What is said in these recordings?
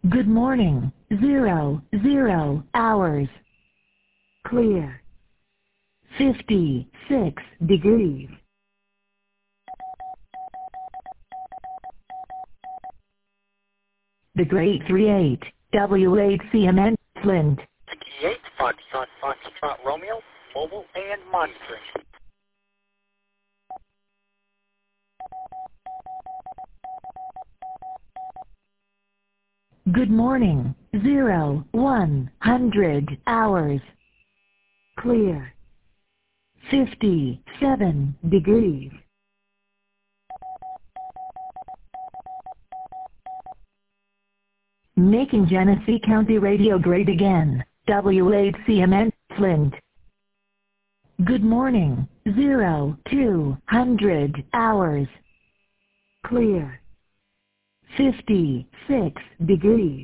Good morning. 00 hours. Clear. 56 degrees. The Great 38, W8CMN, Flint. 58, Foxtrot Romeo, mobile and monitoring. Good morning. 100 hours. Clear. 57 degrees. Making Genesee County Radio great again. W8CMN, Flint. Good morning. 200 hours. Clear. 56 degrees.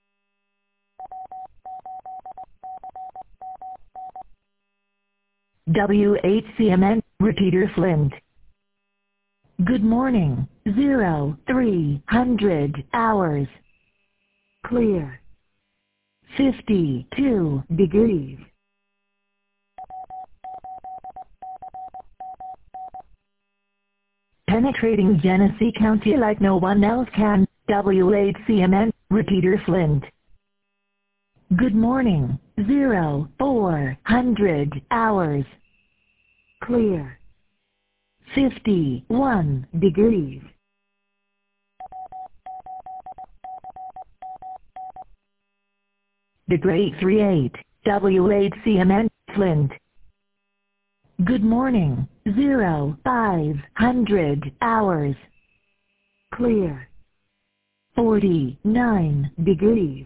W8CMN, repeater Flint. Good morning. 300 hours. Clear. 52 degrees. Penetrating Genesee County like no one else can. W8CMN, repeater Flint. Good morning. 400 hours. Clear. 51 degrees. The Great 38, W8CMN, Flint. Good morning. 500 hours. Clear. 49 degrees.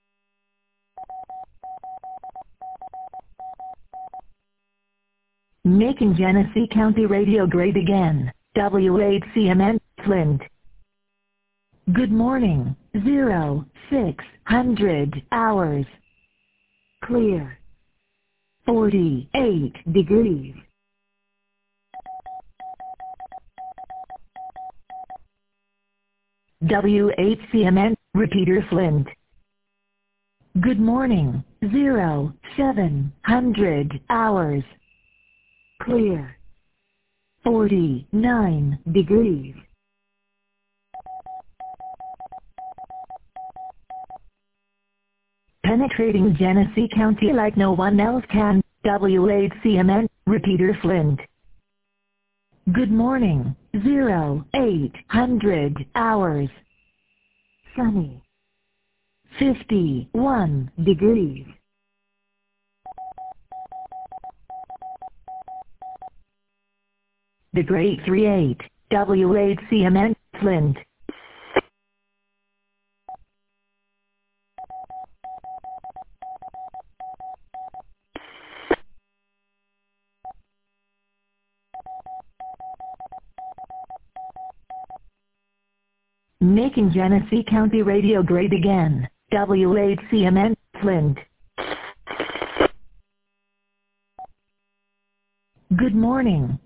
Making Genesee County Radio great again. W8CMN, Flint. Good morning. 600 hours. Clear. 48 degrees. W8CMN, repeater Flint. Good morning. 700 hours. Clear. 49 degrees. Penetrating Genesee County like no one else can. W8CMN, repeater Flint. Good morning. 800 hours. Sunny. 51 degrees. The Great 38, W8CMN, Flint. Making Genesee County Radio great again. W8CMN, Flint. Good morning.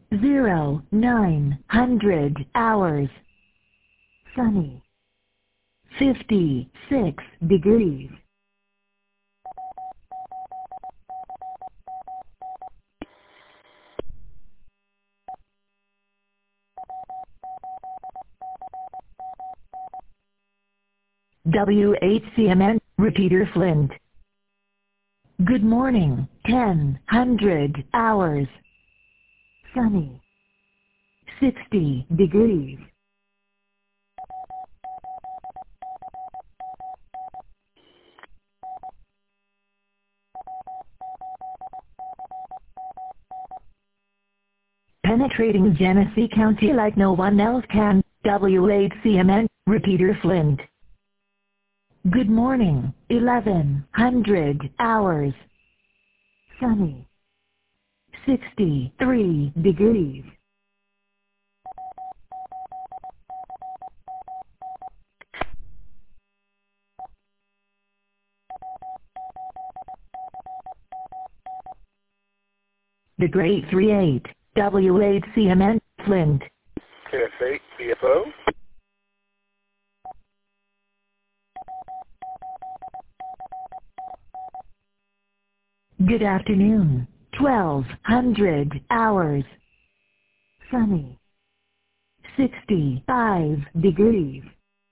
900 hours. Sunny. 56 degrees. W8CMN, repeater Flint. Good morning. 100 hours. Sunny. 60 degrees. Penetrating Genesee County like no one else can. W8CMN, repeater Flint. Good morning. 1100 hours. Sunny. 63 degrees. The Great 38, W8CMN, Flint. KF8, CFO. Good afternoon. 1200 hours. Sunny. 65 degrees.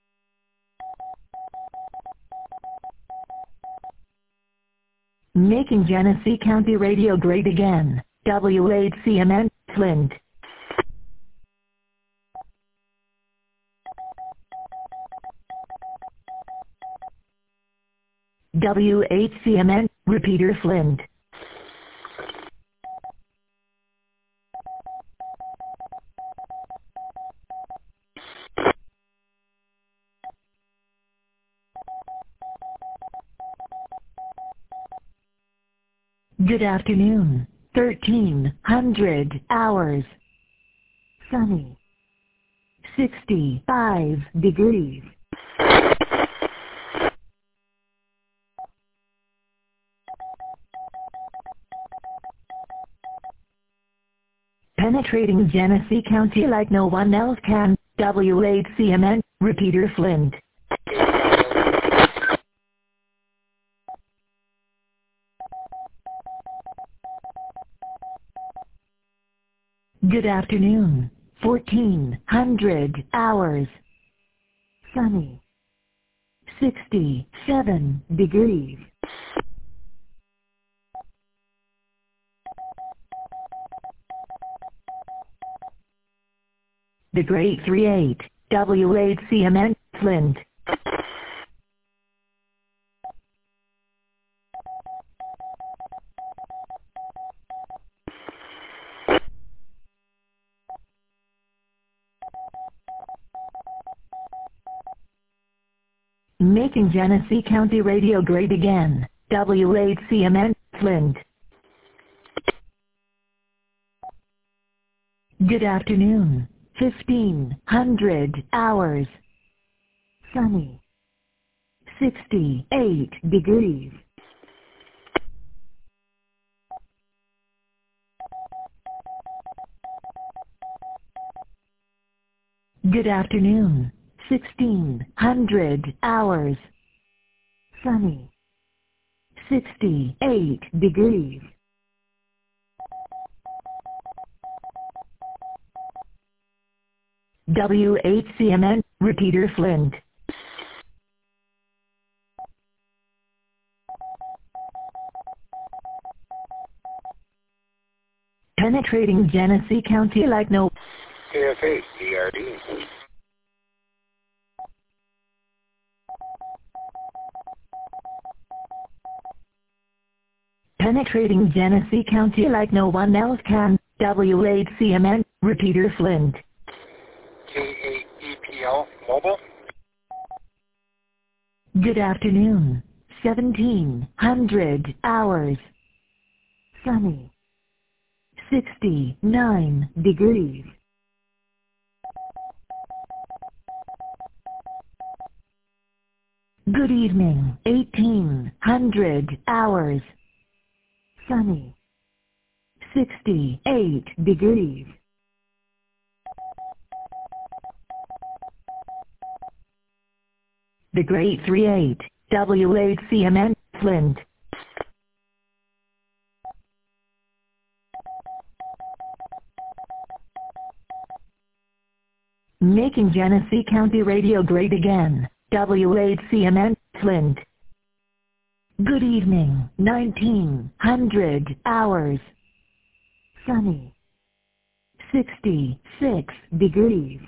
Making Genesee County Radio great again. WHCMN, Flint. WHCMN, Repeater Flint. Good afternoon. 1300 hours. Sunny. 65 degrees. Penetrating Genesee County like no one else can. WHCMN, Repeater Flint. Good afternoon. 1400 hours. Sunny. 67 degrees. The Great 38, WHCMN, Flint. Making Genesee County Radio great again. WHCMN, Flint. Good afternoon. 1500 hours. Sunny. 68 degrees. Good afternoon. 1600 hours. Sunny. 68 degrees. WHCMN, Repeater Flint. Penetrating Genesee County like no... KFA, DRD. Penetrating Genesee County like no one else can. WHCMN, Repeater Flint. K8EPL Mobile. Good afternoon. 1700 hours. Sunny. 69 degrees. Good evening. 1800 hours. Sunny. 68 degrees. The Great 38, WHCMN, Flint. Making Genesee County Radio great again. WHCMN, Flint. Good evening. 1900 hours. Sunny. 66 degrees.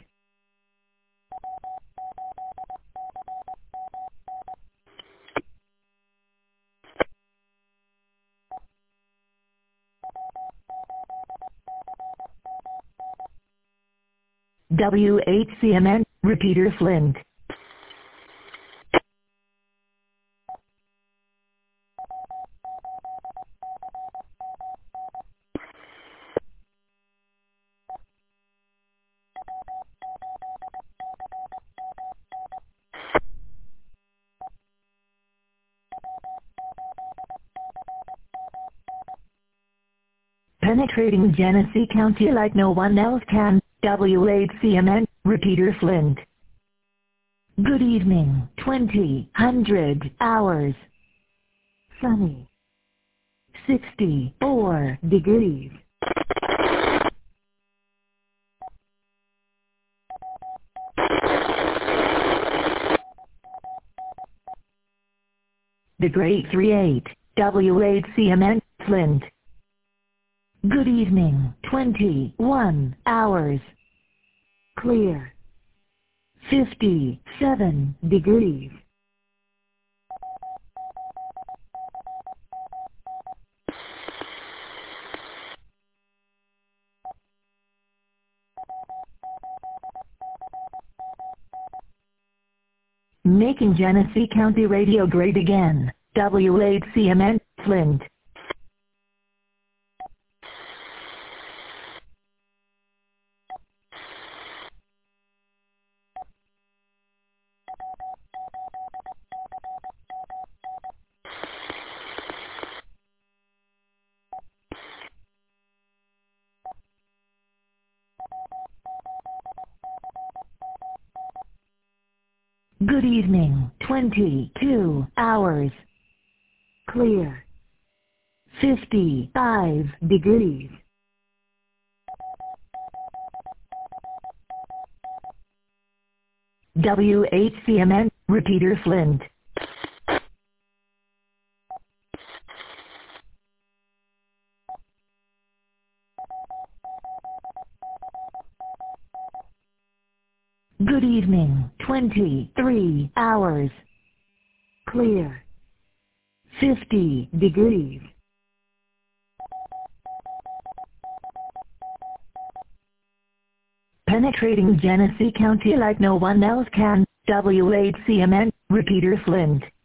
WHCMN, Repeater Flint. Penetrating Genesee County like no one else can. WHCMN, Repeater Flint. Good evening. 2000 hours. Sunny. 64 degrees. The Great 38, W8CMN, Flint. Good evening, 21 hours. Clear. 57 degrees. Making Genesee County Radio great again, W8CMN, Flint. Good evening, 22 hours. Clear. 55 degrees. W8CMN, Repeater Flint. Good evening, 23 hours. Clear. 50 degrees. Penetrating Genesee County like no one else can, W8CMN, Repeater Flint.